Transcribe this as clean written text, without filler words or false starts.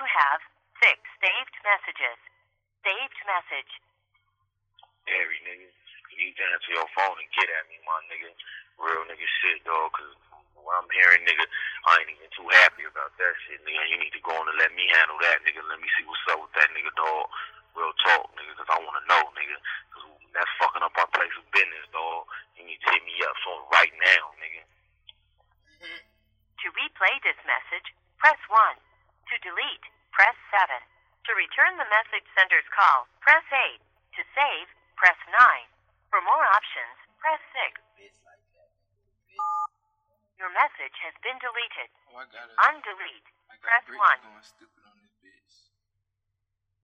You have 6 saved messages. Saved message. Harry, nigga. You need to answer your phone and get at me, my nigga. Real nigga shit, dog, cause what I'm hearing, nigga, I ain't even too happy about that shit, nigga. You need to go on and let me handle that, nigga. Let me see what's up with that nigga, dog. Real talk, nigga, cause I wanna know, nigga. Cause that's fucking up our place of business, dog. You need to hit me up so right now, nigga. To replay this message, press 1. To delete, press 7. To return the message sender's call, press 8. To save, press 9. For more options, press 6. Your message has been deleted. Oh, I got it. Undelete, press 1.